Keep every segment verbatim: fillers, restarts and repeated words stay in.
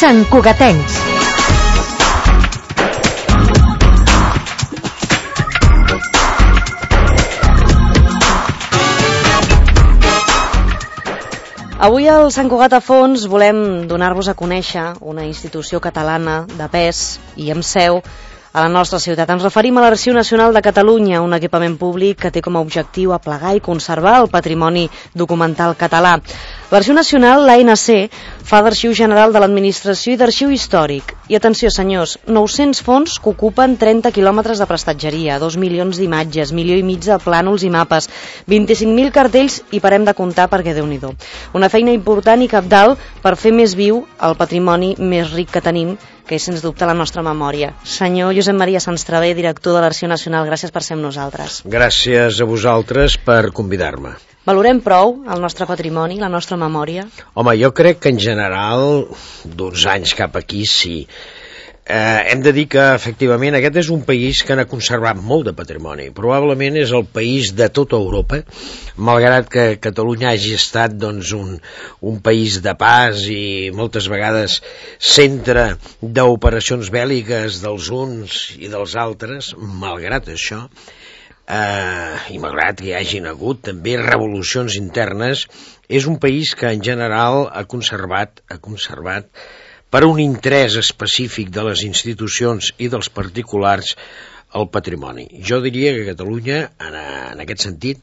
Sant Cugatencs. Avui al Sant Cugat a Fons volem donar-vos a conèixer una institució catalana de pes i amb seu a la nostra ciutat. Ens referim a l'Arxiu Nacional de Catalunya, un equipament públic que té com a objectiu aplegar i conservar el patrimoni documental català. L'Arxiu Nacional, l'A N C, fa d'Arxiu General de l'Administració i d'Arxiu Històric. I atenció, senyors, nou-cents fons que ocupen trenta quilòmetres de prestatgeria, dos milions d'imatges, milió i mig de plànols i mapes, vint-i-cinc mil cartells i parem de comptar perquè Déu-n'hi-do. Una feina important i cabdal per fer més viu el patrimoni més ric que tenim, que és sens dubte la nostra memòria. Senyor Josep Maria Sanstravé, director de l'Arxiu Nacional, gràcies per ser amb nosaltres. Gràcies a vosaltres per convidar-me. Valorem prou el nostre patrimoni, la nostra memòria? Home, jo crec que en general, d'uns anys cap aquí, sí. Eh, hem de dir que, efectivament, aquest és un país que n'ha conservat molt de patrimoni. Probablement és el país de tota Europa, malgrat que Catalunya hagi estat doncs, un, un país de pas i moltes vegades centre d'operacions bèl·liques dels uns i dels altres. Malgrat això, eh, i malgrat que hi hagin hagut també revolucions internes, és un país que en general ha conservat, ha conservat per un interès específic de les institucions i dels particulars el patrimoni. Jo diria que Catalunya, en, en aquest sentit,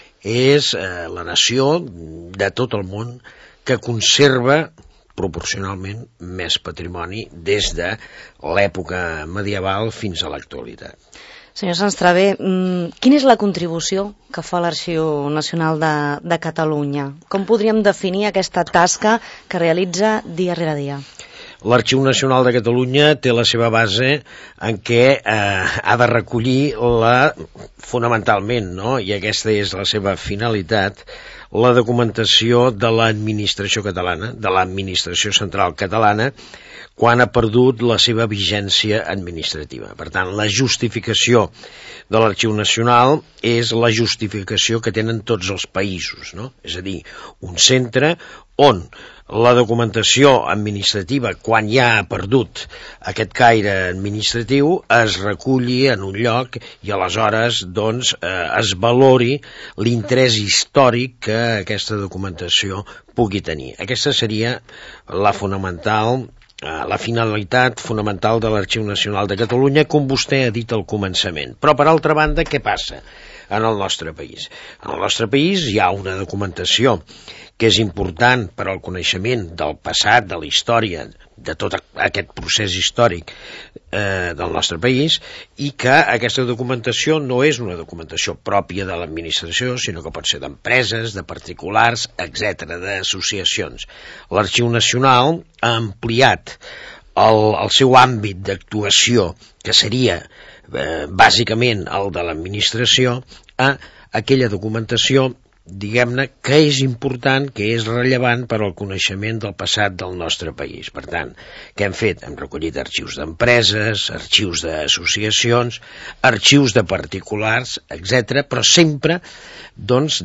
és eh, la nació de tot el món que conserva proporcionalment més patrimoni des de l'època medieval fins a l'actualitat. Senyor Sanstravé, quina és la contribució que fa l'Arxiu Nacional de, de Catalunya? Com podríem definir aquesta tasca que realitza dia rere dia? L'Arxiu Nacional de Catalunya té la seva base en què eh, ha de recollir la, fonamentalment, no? I aquesta és la seva finalitat, la documentació de l'administració catalana, de l'administració central catalana, quan ha perdut la seva vigència administrativa. Per tant, la justificació de l'Arxiu Nacional és la justificació que tenen tots els països, no? És a dir, un centre on la documentació administrativa, quan ja ha perdut aquest caire administratiu, es reculli en un lloc i aleshores doncs, eh, es valori l'interès històric que aquesta documentació pugui tenir. Aquesta seria la fonamental, eh, la finalitat fonamental de l'Arxiu Nacional de Catalunya, com vostè ha dit al començament. Però, per altra banda, què passa en el nostre país? En el nostre país hi ha una documentació que és important per al coneixement del passat, de la història, de tot aquest procés històric eh, del nostre país, i que aquesta documentació no és una documentació pròpia de l'administració, sinó que pot ser d'empreses, de particulars, etcètera, d'associacions. L'Arxiu Nacional ha ampliat el, el seu àmbit d'actuació, que seria eh, bàsicament el de l'administració, a aquella documentació, diguem-ne, que és important, que és rellevant per al coneixement del passat del nostre país. Per tant, què hem fet? Hem recollit arxius d'empreses, arxius d'associacions, arxius de particulars, etcètera, però sempre doncs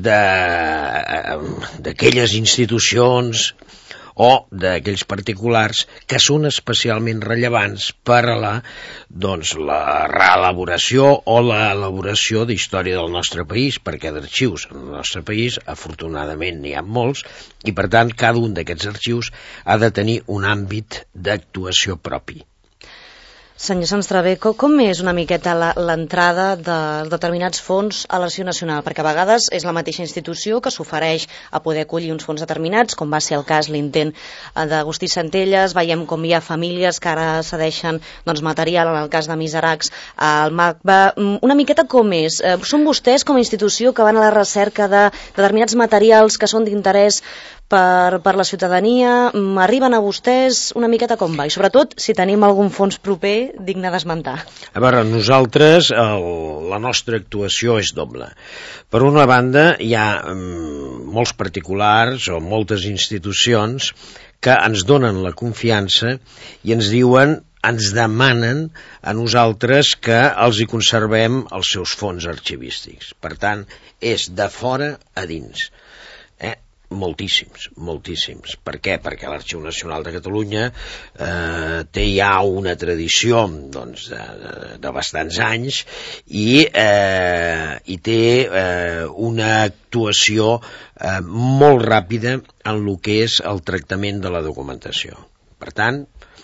d'aquelles institucions o d'aquells particulars que són especialment rellevants per a la, doncs, la reelaboració o l'elaboració d'història del nostre país, perquè d'arxius en el nostre país, afortunadament, n'hi ha molts, i per tant cada un d'aquests arxius ha de tenir un àmbit d'actuació propi. Senyor Sanstravé, com és una miqueta l'entrada de determinats fons a l'Arxiu Nacional? Perquè a vegades és la mateixa institució que s'ofereix a poder acollir uns fons determinats, com va ser el cas, l'intent d'Agustí Centelles, veiem com hi ha famílies que ara cedeixen doncs, material, en el cas de Miseracs, al M A C B A. Una miqueta com és? Són vostès com a institució que van a la recerca de determinats materials que són d'interès Per, per la ciutadania, arriben a vostès, una miqueta com va? I sobretot, si tenim algun fons proper digne d'esmentar. A veure, nosaltres, el, la nostra actuació és doble. Per una banda, hi ha mm, molts particulars o moltes institucions que ens donen la confiança i ens diuen, ens demanen a nosaltres que els hi conservem els seus fons arxivístics. Per tant, és de fora a dins. Eh? Moltíssims, moltíssims. Per què? Perquè l'Arxiu Nacional de Catalunya eh, té ja una tradició doncs, de, de, de bastants anys i, eh, i té eh, una actuació eh, molt ràpida en el que és el tractament de la documentació. Per tant,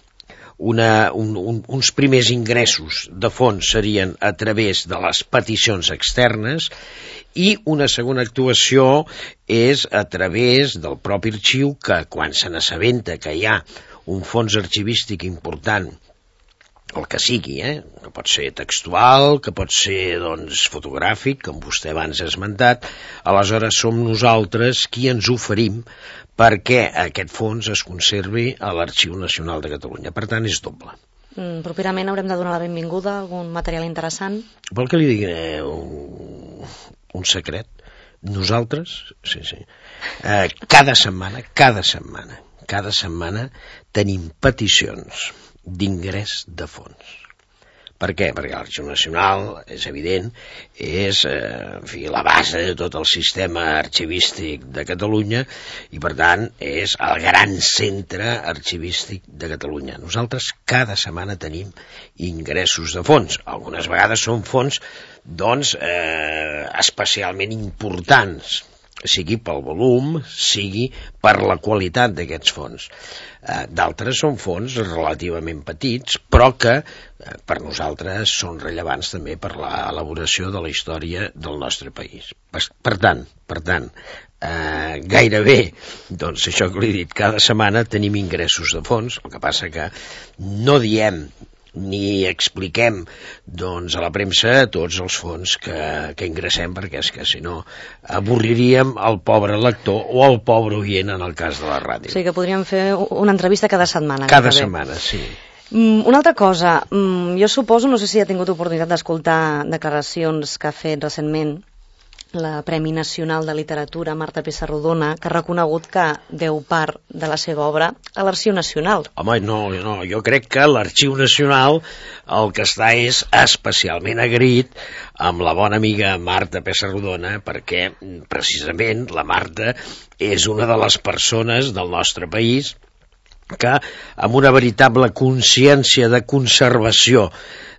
Una, un, un, uns primers ingressos de fons serien a través de les peticions externes i una segona actuació és a través del propi arxiu que quan se n'assabenta que hi ha un fons arxivístic important, el que sigui, eh? que pot ser textual, que pot ser doncs, fotogràfic, com vostè abans ha esmentat, aleshores som nosaltres qui ens oferim perquè aquest fons es conservi a l'Arxiu Nacional de Catalunya. Per tant, és doble. Mm, properament haurem de donar la benvinguda a algun material interessant? Vol que li digui eh, un, un secret? Nosaltres, sí, sí, eh, cada setmana, cada setmana, cada setmana tenim peticions d'ingrés de fons. Per què? Perquè l'Arxiu Nacional, és evident, és eh, en fi, la base de tot el sistema arxivístic de Catalunya i, per tant, és el gran centre arxivístic de Catalunya. Nosaltres cada setmana tenim ingressos de fons. Algunes vegades són fons doncs, eh, especialment importants, sigui pel volum, sigui per la qualitat d'aquests fons. Eh, d'altres són fons relativament petits, però que eh, per nosaltres són rellevants també per l'elaboració de la història del nostre país. Per, per tant, per tant eh, gairebé, doncs això que li he dit, cada setmana tenim ingressos de fons, el que passa que no diem ni expliquem doncs, a la premsa tots els fons que, que ingressem, perquè és que si no avorriríem el pobre lector o el pobre oient en el cas de la ràdio. O sigui que podríem fer una entrevista cada setmana. Cada setmana, sí. Mm, una altra cosa, mm, jo suposo, no sé si ha tingut oportunitat d'escoltar declaracions que ha fet recentment la Premi Nacional de Literatura Marta Pessarrodona, que ha reconegut que deu part de la seva obra a l'Arxiu Nacional. Home, no, no, jo crec que l'Arxiu Nacional el que està és especialment agraït amb la bona amiga Marta Pessarrodona, perquè precisament la Marta és una de les persones del nostre país que amb una veritable consciència de conservació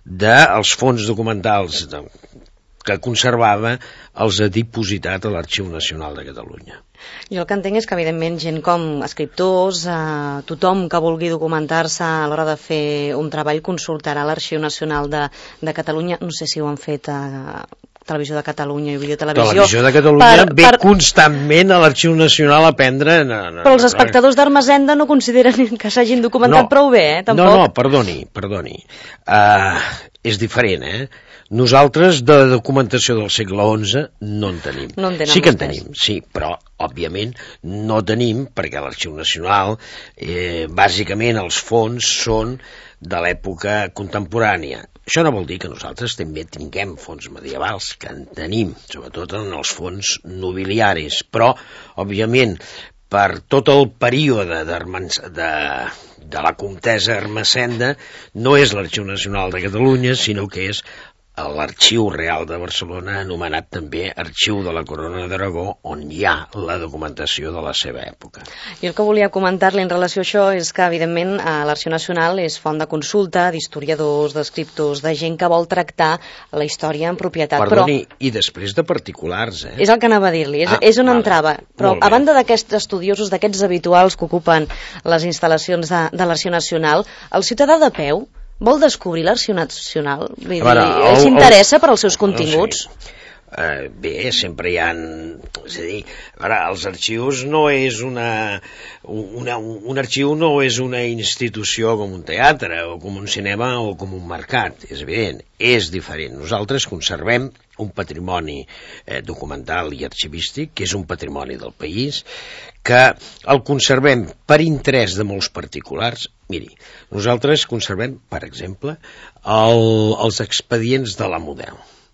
dels fons documentals de que conservava els ha dipositat a l'Arxiu Nacional de Catalunya. Jo el que entenc és que, evidentment, gent com escriptors, eh, tothom que vulgui documentar-se a l'hora de fer un treball consultarà l'Arxiu Nacional de, de Catalunya. No sé si ho han fet a Televisió de Catalunya i Videotelevisió. Televisió de Catalunya per, ve per... constantment a l'Arxiu Nacional a prendre... No, no, però els espectadors d'Ermessenda no consideren que s'hagin documentat no, prou bé, eh? Tampoc. No, no, perdoni, perdoni. Uh, és diferent, eh? Nosaltres de documentació del segle onze no en tenim. No en sí que en vostès. tenim, sí, però òbviament no tenim perquè l'Arxiu Nacional eh, bàsicament els fons són de l'època contemporània. Això no vol dir que nosaltres també tinguem fons medievals, que en tenim, sobretot en els fons nobiliaris, però òbviament per tot el període de, de la comtessa Ermessenda no és l'Arxiu Nacional de Catalunya, sinó que és l'Arxiu Real de Barcelona, anomenat també Arxiu de la Corona d'Aragó, on hi ha la documentació de la seva època. Jo el que volia comentar-li en relació a això és que, evidentment, l'Arxiu Nacional és font de consulta d'historiadors, d'escriptors, de gent que vol tractar la història en propietat. Perdoni, però... i després de particulars, eh? És el que anava a dir-li, és, ah, és on vale. entrava. Però a banda d'aquests estudiosos, d'aquests habituals que ocupen les instal·lacions de, de l'Arxiu Nacional, el ciutadà de peu vol descobrir l'Arxiu Nacional? Vull dir, s'interessa per als seus continguts? Sí. Uh, bé, sempre hi ha... És a dir, ara, els arxius no és una, una... Un arxiu no és una institució com un teatre, o com un cinema, o com un mercat. És evident, és diferent. Nosaltres conservem un patrimoni eh, documental i arxivístic, que és un patrimoni del país, que el conservem per interès de molts particulars. Miri, nosaltres conservem, per exemple, el, els expedients de la Model.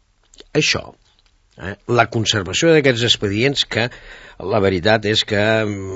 Això, eh, la conservació d'aquests expedients, que la veritat és que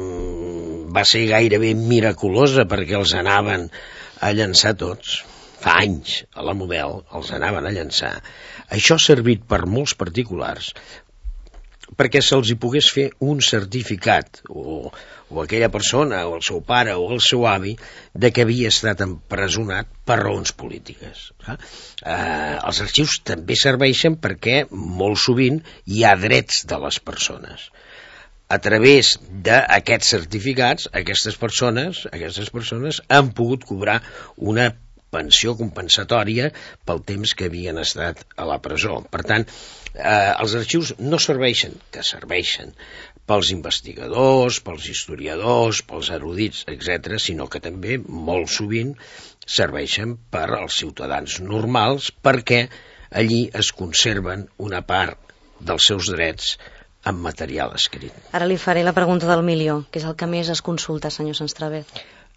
mm, va ser gairebé miraculosa, perquè els anaven a llançar tots. Fa anys, a la Model, els anaven a llançar. Això ha servit per molts particulars perquè se'ls hi pogués fer un certificat, o, o aquella persona, o el seu pare, o el seu avi, de que havia estat empresonat per raons polítiques. Eh? Eh, els arxius també serveixen perquè molt sovint hi ha drets de les persones. A través d'aquests certificats, aquestes persones, aquestes persones han pogut cobrar una pensió compensatòria pel temps que havien estat a la presó. Per tant, eh, els arxius no serveixen, que serveixen pels investigadors, pels historiadors, pels erudits, etcètera, sinó que també molt sovint serveixen per als ciutadans normals perquè allí es conserven una part dels seus drets en material escrit. Ara li faré la pregunta del milió, que és el que més es consulta, senyor Sanstravez.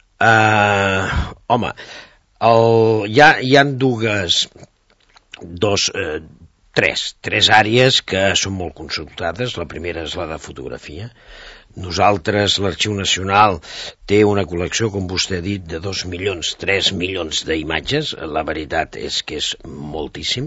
Uh, home, el, hi, ha, hi ha dues, dos, eh, tres, tres àrees que són molt consultades. La primera és la de fotografia. Nosaltres, l'Arxiu Nacional, té una col·lecció, com vostè ha dit, de dos milions, tres milions d'imatges. La veritat és que és moltíssim.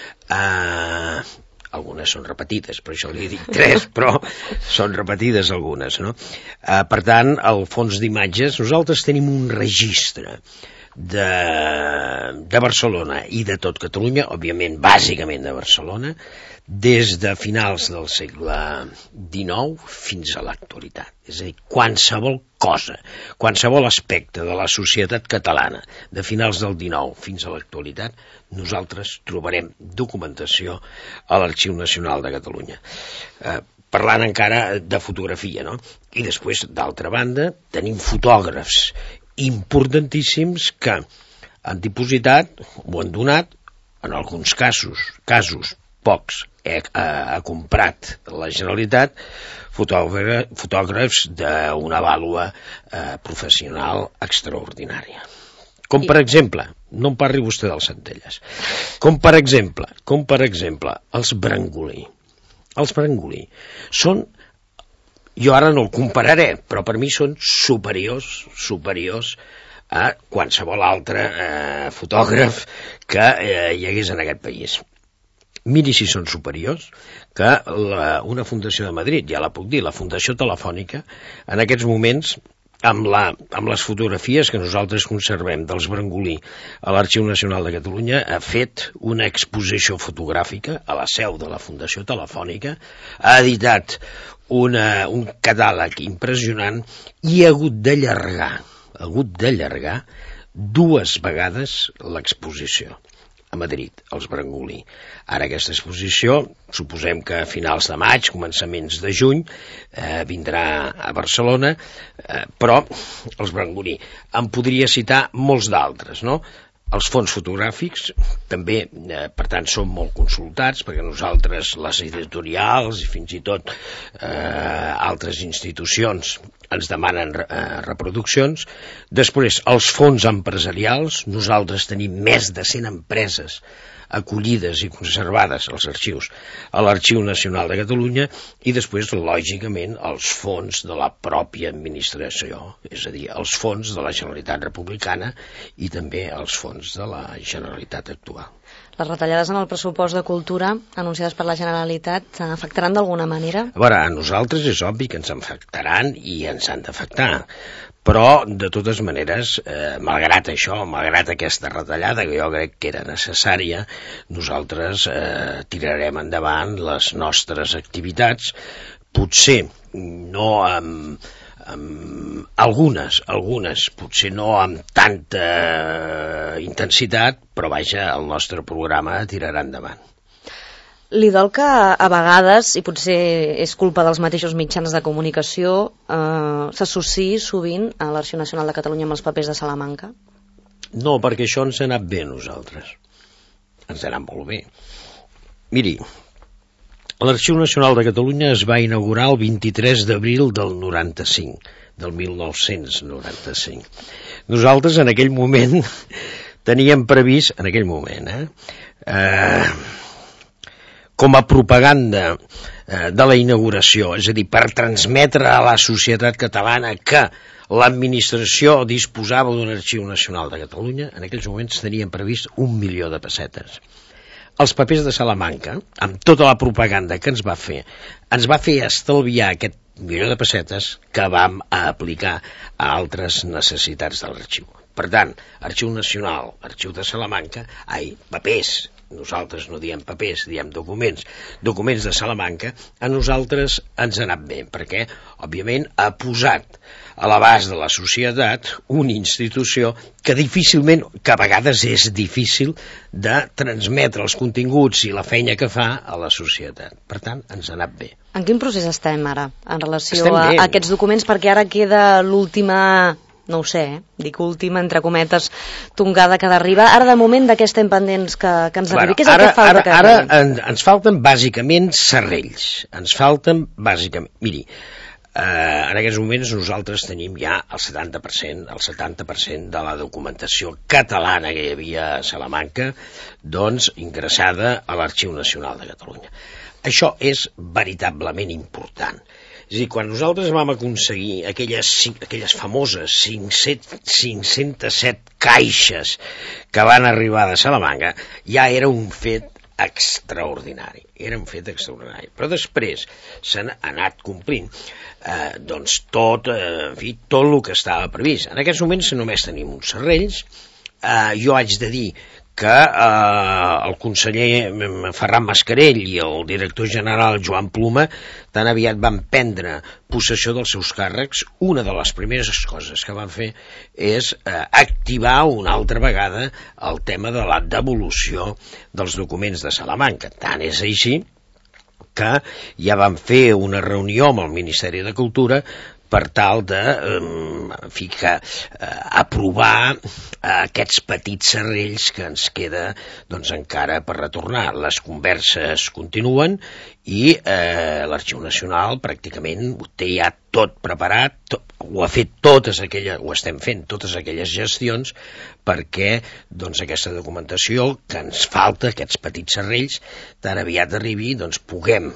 Uh, algunes són repetides, per això li he dit tres, però són repetides algunes, no? Uh, per tant, al fons d'imatges, nosaltres tenim un registre de, de Barcelona i de tot Catalunya, òbviament, bàsicament de Barcelona, des de finals del segle dinou fins a l'actualitat. És a dir, qualsevol cosa, qualsevol aspecte de la societat catalana de finals del dinou fins a l'actualitat, nosaltres trobarem documentació a l'Arxiu Nacional de Catalunya. Eh, parlant encara de fotografia, no? I després, d'altra banda, tenim fotògrafs importantíssims que han dipositat o han donat, en alguns casos, casos pocs, ha, ha comprat la Generalitat fotògrafs d'una vàlua eh, professional extraordinària. Com per exemple, no em parli vostè dels Centelles, com per exemple, com per exemple, els Brangolí. Els Brangolí són, jo ara no el compararé, però per mi són superiors, superiors a qualsevol altre eh, fotògraf que eh, hi hagués en aquest país. Miri si són superiors que la, una fundació de Madrid, ja la puc dir, la Fundació Telefònica, en aquests moments, amb, la, amb les fotografies que nosaltres conservem dels Brangolí a l'Arxiu Nacional de Catalunya, ha fet una exposició fotogràfica a la seu de la Fundació Telefònica, ha editat una, un catàleg impressionant i ha hagut d'allargar, ha hagut d'allargar dues vegades l'exposició a Madrid, als Brangolí. Ara aquesta exposició, suposem que a finals de maig, començaments de juny, eh, vindrà a Barcelona, eh, però els Brangolí. En podria citar molts d'altres, no? Els fons fotogràfics també, eh, per tant, són molt consultats, perquè nosaltres, les editorials i fins i tot eh, altres institucions ens demanen eh, reproduccions. Després, els fons empresarials, nosaltres tenim més de cent empreses acollides i conservades als arxius, a l'Arxiu Nacional de Catalunya, i després, lògicament, els fons de la pròpia administració, és a dir, els fons de la Generalitat Republicana i també els fons de la Generalitat actual. Les retallades en el pressupost de cultura anunciades per la Generalitat afectaran d'alguna manera? A veure, a nosaltres és obvi que ens afectaran i ens han d'afectar, però de totes maneres, eh, malgrat això, malgrat aquesta retallada que jo crec que era necessària, nosaltres eh, tirarem endavant les nostres activitats, potser no amb, amb algunes, algunes, potser no amb tanta intensitat, però vaja, el nostre programa tirarà endavant. Li dol que a vegades, i potser és culpa dels mateixos mitjans de comunicació, eh, s'associï sovint a l'Arxiu Nacional de Catalunya amb els papers de Salamanca? No, perquè això ens ha anat bé a nosaltres. Ens ha anat molt bé. Miri, l'Arxiu Nacional de Catalunya es va inaugurar el vint-i-tres d'abril del noranta-cinc, del mil nou-cents noranta-cinc. Nosaltres en aquell moment teníem previst, en aquell moment, eh, eh com a propaganda eh, de la inauguració, és a dir, per transmetre a la societat catalana que l'administració disposava d'un Arxiu Nacional de Catalunya, en aquells moments tenien previst un milió de pessetes. els papers de Salamanca, amb tota la propaganda que ens va fer, ens va fer estalviar aquest milió de pessetes que vam aplicar a altres necessitats de l'arxiu. Per tant, Arxiu Nacional, Arxiu de Salamanca, ai, papers, nosaltres no diem papers, diem documents, documents de Salamanca, a nosaltres ens ha anat bé, perquè, òbviament, ha posat a l'abast de la societat una institució que difícilment, que a vegades és difícil de transmetre els continguts i la feina que fa a la societat. Per tant, ens ha anat bé. En quin procés estem ara, en relació a, a aquests documents? Perquè ara queda l'última, no ho sé, eh? dic última, entre cometes, tongada que d'arribar. Ara, de moment, de què estem pendents que, que ens arribi? Què és el ara, que falta? Ara, que ara en, ens falten bàsicament serrells. Ens falten bàsicament... Miri, eh, en aquests moments nosaltres tenim ja el setanta per cent, el setanta per cent de la documentació catalana que hi havia a Salamanca, doncs, ingressada a l'Arxiu Nacional de Catalunya. Això és veritablement important. És a dir, quan nosaltres vam aconseguir aquelles, aquelles famoses cinc-centes set caixes que van arribar de Salamanca, ja era un fet extraordinari, era un fet extraordinari. Però després s'han anat complint eh, doncs tot, eh, en fi, tot el que estava previst. En aquests moments només tenim uns serrells. Eh, jo haig de dir que eh, el conseller Ferran Mascarell i el director general Joan Pluma tan aviat van prendre possessió dels seus càrrecs. Una de les primeres coses que van fer és eh, activar una altra vegada el tema de la devolució dels documents de Salamanca. Tant és així que ja van fer una reunió amb el Ministeri de Cultura per tal de eh, en fi, que, eh, aprovar eh, aquests petits serrells que ens queda doncs, encara per retornar. Les converses continuen i eh, l'Arxiu Nacional pràcticament ho té ja tot preparat, tot, ho ha fet totes aquelles, ho estem fent totes aquelles gestions perquè doncs, aquesta documentació que ens falta, aquests petits serrells, tan aviat arribi, doncs puguem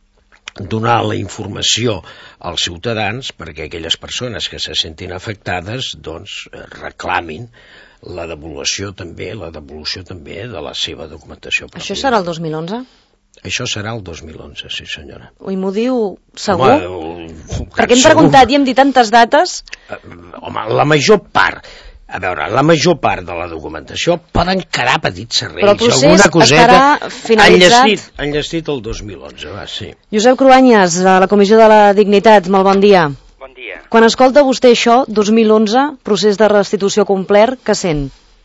donar la informació als ciutadans perquè aquelles persones que se sentin afectades doncs reclamin la devolució també, la devolució també de la seva documentació pròpia. Això serà el dos mil onze? Això serà el dos mil onze, sí senyora. Ui, m'ho diu segur? Home, perquè hem preguntat i hem dit tantes dates. Home, la major part... A veure, la major part de la documentació poden quedar petits serrells. Però el procés estarà finalitzat... Enllestit, enllestit el dos mil onze, va, sí. Josep Cruanyes, de la Comissió de la Dignitat, molt bon dia. Bon dia. Quan escolta vostè això, dos mil onze, procés de restitució complet, què sent?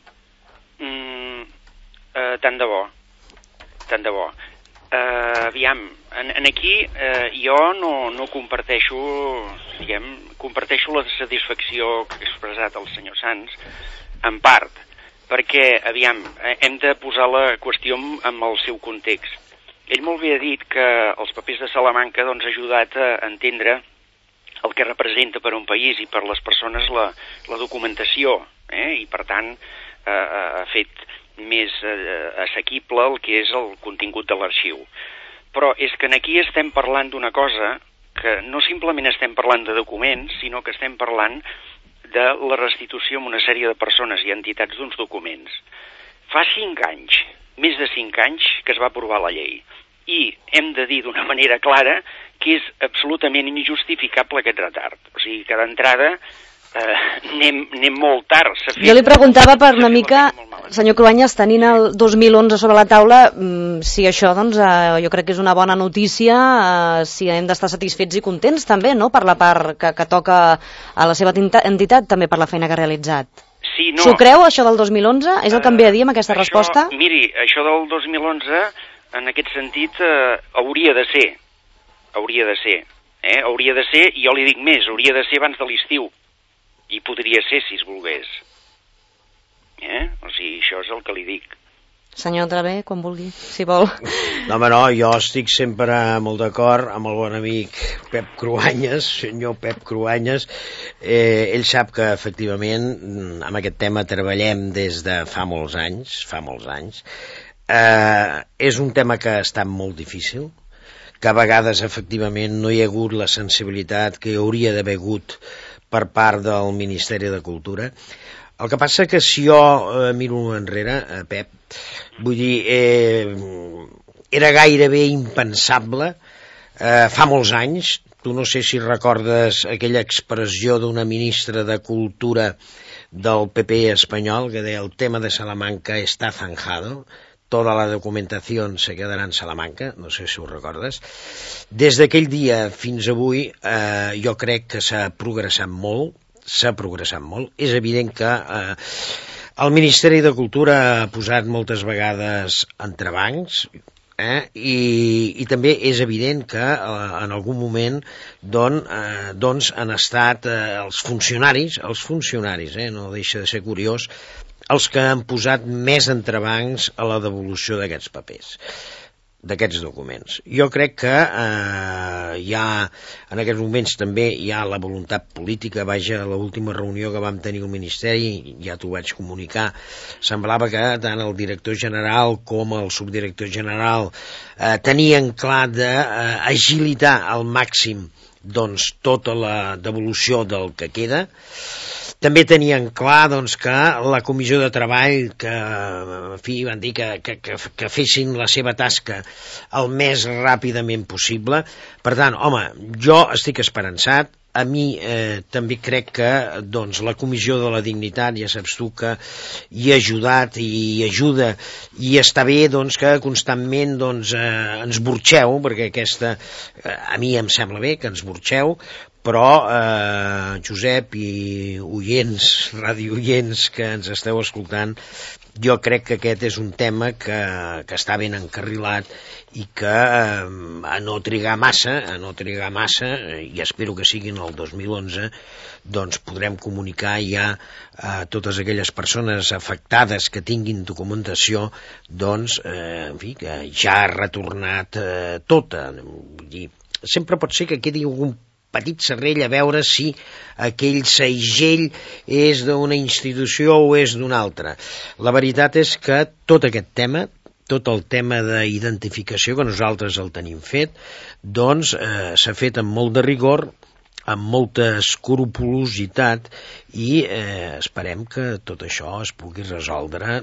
Mm, eh, tant de bo, tant de bo. Eh, aviam, en, en aquí eh, jo no, no comparteixo, diguem, comparteixo la satisfacció que ha expressat el senyor Sans, en part, perquè, aviam, hem de posar la qüestió en el seu context. Ell molt bé ha dit que els papers de Salamanca doncs, ha ajudat a entendre el que representa per un país i per les persones la, la documentació, eh? I per tant eh, ha fet més eh, assequible el que és el contingut de l'arxiu. Però és que aquí estem parlant d'una cosa que no simplement estem parlant de documents, sinó que estem parlant de la restitució a una sèrie de persones i entitats d'uns documents. Fa cinc anys, més de cinc anys, que es va aprovar la llei. I hem de dir d'una manera clara que és absolutament injustificable aquest retard. O sigui que d'entrada eh, anem, anem molt tard. Fet, jo li preguntava per una mica, senyor Cruanyes, tenint el dos mil onze sobre la taula, si això doncs, eh, jo crec que és una bona notícia, eh, si hem d'estar satisfets i contents també, no?, per la part que, que toca a la seva entitat, també per la feina que ha realitzat. Sí, no. S'ho creu, això del dos mil onze? És el que em ve a dir amb aquesta això, resposta? Miri, això del dos mil onze, en aquest sentit, eh, hauria de ser. Hauria de ser. Eh? Hauria de ser, i jo li dic més, hauria de ser abans de l'estiu. I podria ser, si es volgués. Eh? O sigui, això és el que li dic. Senyor Travé, quan vulgui, si vol. No, home, no, jo estic sempre molt d'acord amb el bon amic Pep Cruanyes, senyor Pep Cruanyes. Eh, ell sap que, efectivament, amb aquest tema treballem des de fa molts anys, fa molts anys. Eh, és un tema que ha estat molt difícil, que a vegades, efectivament, no hi ha hagut la sensibilitat que hi hauria d'haver hagut per part del Ministeri de Cultura. El que passa que si jo eh, miro enrere, eh, Pep, vull dir, eh, era gairebé impensable, eh, fa molts anys, tu no sé si recordes aquella expressió d'una ministra de Cultura del P P espanyol que deia el tema de Salamanca està zanjado, tota la documentació se quedarà en Salamanca, no sé si ho recordes. Des d'aquell dia fins avui eh, jo crec que s'ha progressat molt, s'ha progressat molt. És evident que eh, el Ministeri de Cultura ha posat moltes vegades entrebancs, Eh? I, i també és evident que eh, en algun moment don, eh, doncs han estat eh, els funcionaris, els funcionaris, eh, no deixa de ser curiós, els que han posat més entrebancs a la devolució d'aquests papers, d'aquests documents. Jo crec que eh, hi ha, en aquests moments també hi ha la voluntat política. Vaja, a l'última reunió que vam tenir al Ministeri, ja t'ho vaig comunicar, semblava que tant el director general com el subdirector general eh, tenien clar d'agilitar eh, al màxim doncs, tota la devolució del que queda. També tenien clar doncs, que la comissió de treball, que en fi, van dir que, que, que, que fessin la seva tasca el més ràpidament possible. Per tant, home, jo estic esperançat. A mi eh, també crec que doncs, la Comissió de la Dignitat, ja saps tu que hi ha ajudat i hi ajuda, i està bé doncs, que constantment doncs, eh, ens burxeu, perquè aquesta, eh, a mi em sembla bé que ens burxeu, però eh, Josep i oients, radiooients que ens esteu escoltant, jo crec que aquest és un tema que, que està ben encarrilat i que eh, a no trigar massa, a no trigar massa, i espero que siguin el dos mil onze, doncs podrem comunicar ja a totes aquelles persones afectades que tinguin documentació, doncs, eh, en fi, que ja ha retornat eh, tota. Vull dir, sempre pot ser que quedi algun petit serrell a veure si aquell segell és d'una institució o és d'una altra. La veritat és que tot aquest tema, tot el tema d'identificació, que nosaltres el tenim fet, doncs eh, s'ha fet amb molt de rigor, amb molta escrupolositat, i eh, esperem que tot això es pugui resoldre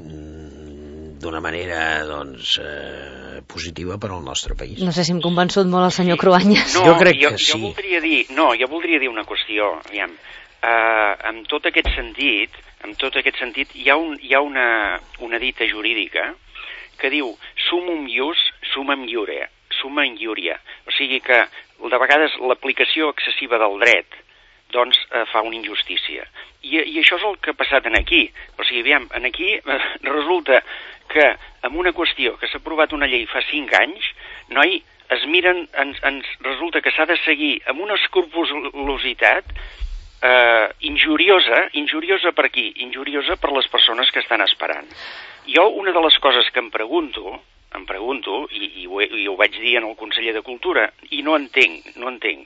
d'una manera doncs, eh, positiva per al nostre país. No sé si hem convençut molt el senyor Cruanyes. No, jo crec jo, que sí. Jo voldria dir, no, jo voldria dir una qüestió, aviam. Uh, en tot aquest sentit, en tot aquest sentit, hi ha, un, hi ha una, una dita jurídica que diu sumum ius, sumum iure, summa injuria. O sigui que, de vegades, l'aplicació excessiva del dret doncs eh, fa una injustícia. I, I això és el que ha passat en aquí. O sigui, aviam, en aquí eh, resulta que amb una qüestió que s'ha aprovat una llei fa cinc anys, noi, es miren, ens, ens resulta que s'ha de seguir amb una escrupolositat eh, injuriosa, injuriosa per qui? Injuriosa per les persones que estan esperant. Jo una de les coses que em pregunto, em pregunto, i, i, ho, i ho vaig dir en el conseller de Cultura, i no entenc, no entenc,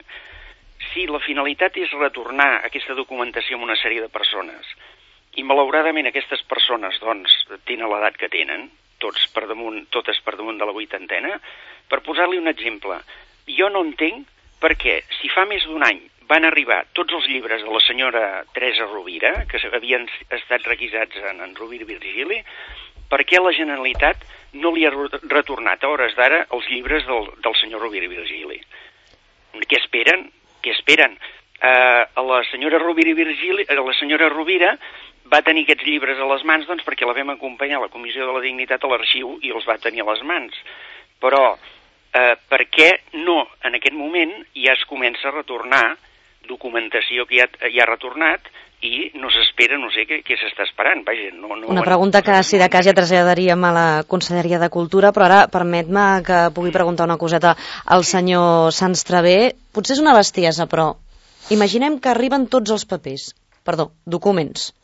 si la finalitat és retornar aquesta documentació a una sèrie de persones, i malauradament aquestes persones, doncs, tenen l'edat que tenen, tots per damunt, totes per damunt de la vuitantena, per posar-li un exemple, jo no entenc per què, si fa més d'un any van arribar tots els llibres de la senyora Teresa Rovira, que havien estat requisats en, en Rovira i Virgili, per què la Generalitat no li ha retornat a hores d'ara els llibres del, del senyor Rovira i Virgili? Què esperen? Què esperen? Uh, a la senyora Rovira i Virgili, a la senyora Rovira va tenir aquests llibres a les mans doncs, perquè la vam acompanyar a la Comissió de la Dignitat a l'arxiu i els va tenir a les mans. Però uh, per què no en aquest moment ja es comença a retornar documentació que ja, ja ha retornat i no s'espera, no sé què, què s'està esperant. Vaja, no, no, Una pregunta que, si de cas, ja traslladaríem a la Conselleria de Cultura, però ara permet-me que pugui preguntar una coseta al senyor Sans Travé. Potser és una bestiesa, però imaginem que arriben tots els papers, perdó, documents.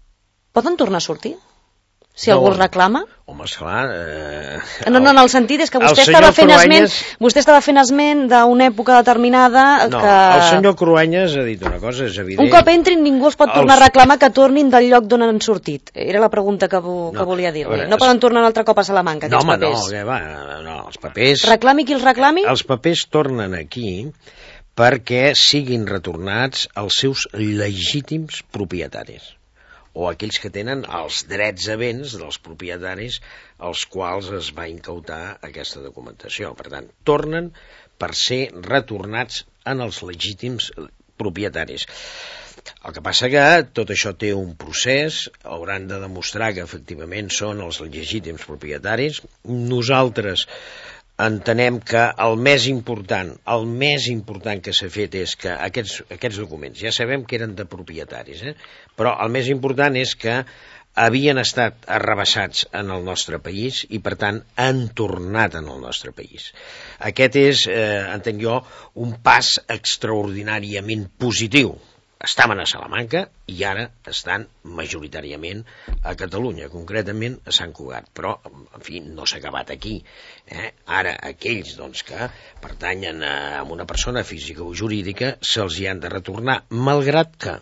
Poden tornar a sortir? Si no, algú els reclama? Home, esclar... Eh, no, no, no, el sentit és que vostè estava fent Cruanyes... esment, vostè estava fent esment d'una època determinada no, que... el senyor Cruanyes ha dit una cosa, és evident... Un cop entrin ningú els pot tornar els... a reclamar que tornin del lloc d'on han sortit. Era la pregunta que, vo... no, que volia dir-li. No es... poden tornar un altre cop a Salamanca, aquests no, home, papers. No, va, no, els papers... Reclami qui els reclami? Els papers tornen aquí perquè siguin retornats als seus legítims propietaris. o aquells que tenen els drets a béns dels propietaris als quals es va incautar aquesta documentació. Per tant, tornen per ser retornats en els legítims propietaris. El que passa que tot això té un procés, hauran de demostrar que efectivament són els legítims propietaris. Nosaltres entenem que el més important, el més important que s'ha fet és que aquests, aquests documents, ja sabem que eren de propietaris, eh? Però el més important és que havien estat arrabassats en el nostre país i, per tant, han tornat en el nostre país. Aquest és, eh, entenc jo, un pas extraordinàriament positiu. Estaven a Salamanca i ara estan majoritàriament a Catalunya, concretament a Sant Cugat. Però, en fi, no s'ha acabat aquí. Eh? Ara, aquells doncs, que pertanyen a una persona física o jurídica se'ls hi han de retornar, malgrat que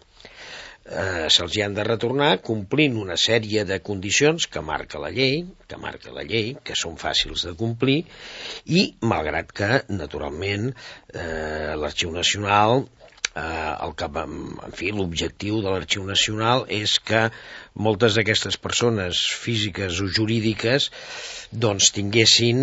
eh, se'ls hi han de retornar complint una sèrie de condicions que marca la llei, que marca la llei, que són fàcils de complir, i malgrat que, naturalment, eh, l'Arxiu Nacional... Eh, el que, en fi, l'objectiu de l'Arxiu Nacional és que moltes d'aquestes persones físiques o jurídiques doncs tinguessin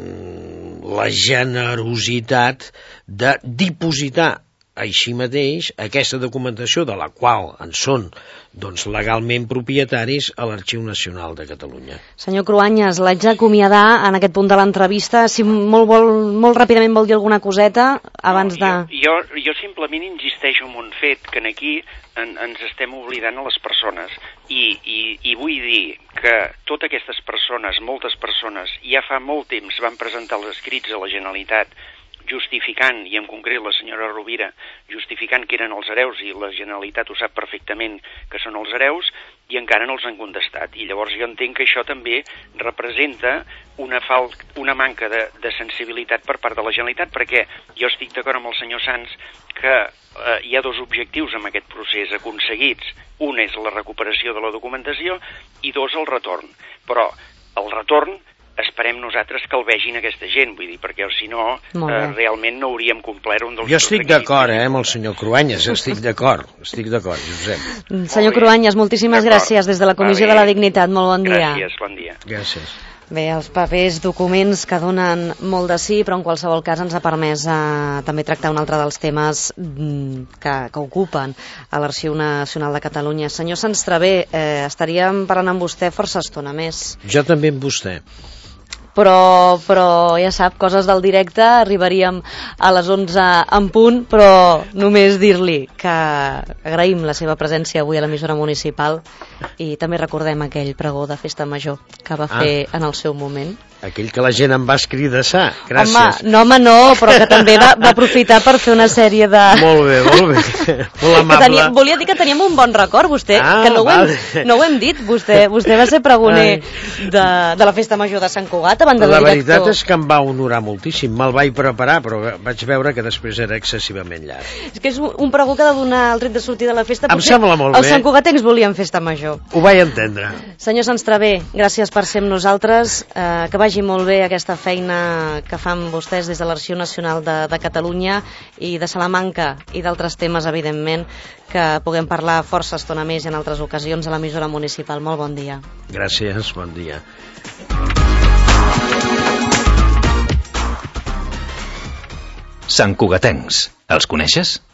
mm, la generositat de dipositar així mateix aquesta documentació de la qual en són doncs, legalment propietaris a l'Arxiu Nacional de Catalunya. Senyor Cruanyes, l'haig d'acomiadar en aquest punt de l'entrevista. Si molt, vol, molt ràpidament vol dir alguna coseta abans de... No, jo, jo, jo simplement insisteixo en un fet, que aquí en, ens estem oblidant a les persones. I, i, I vull dir que totes aquestes persones, moltes persones, ja fa molt temps van presentar els escrits a la Generalitat justificant, i en concret la senyora Rovira, justificant que eren els hereus, i la Generalitat ho sap perfectament que són els hereus, i encara no els han contestat. I llavors jo entenc que això també representa una, fal una manca de, de sensibilitat per part de la Generalitat, perquè jo estic d'acord amb el senyor Sans que eh, hi ha dos objectius en aquest procés aconseguits. Un és la recuperació de la documentació i dos el retorn. Però el retorn esperem nosaltres que el vegin aquesta gent, vull dir, perquè si no, eh, realment no hauríem complert un dels... Jo estic d'acord, eh, amb el senyor Cruanyes, estic d'acord, estic d'acord, Josep. Senyor Cruanyes, moltíssimes gràcies des de la Comissió de la Dignitat, molt bon dia. Gràcies, bon dia. Gràcies. Bé, els papers, documents que donen molt de sí, però en qualsevol cas ens ha permès eh, també tractar un altre dels temes mm, que, que ocupen a l'Arxiu Nacional de Catalunya. Senyor Sanstravé, eh, estaríem parlant amb vostè força estona més. Jo també amb vostè. Però, però ja sap, coses del directe, arribaríem a les onze en punt, però només dir-li que agraïm la seva presència avui a l'emissora municipal i també recordem aquell pregó de festa major que va fer ah. en el seu moment. Aquell que la gent em va escridassar, gràcies. Home, no, home, no, però que també va, va aprofitar per fer una sèrie de... Molt bé, molt bé, molt amable. Tenia, volia dir que teníem un bon record, vostè, ah, que no ho, vale. hem, no ho hem dit, vostè, vostè va ser pregoner de, de la festa major de Sant Cugat, abans de la director. veritat és que em va honorar moltíssim, me'l vaig preparar, però vaig veure que després era excessivament llarg. És que és un pregó que ha de donar el tret de sortida de la festa, em sembla molt bé. Els santcugatencs volien festa major. Ho vaig entendre. Senyor Sanstravé, gràcies per ser amb nosaltres, eh, que vagi molt bé aquesta feina que fan vostès des de l'Arxiu Nacional de, de Catalunya i de Salamanca i d'altres temes, evidentment, que puguem parlar força estona més i en altres ocasions a l'emissora municipal. Molt bon dia. Gràcies, bon dia. Santcugatencs, els coneixes?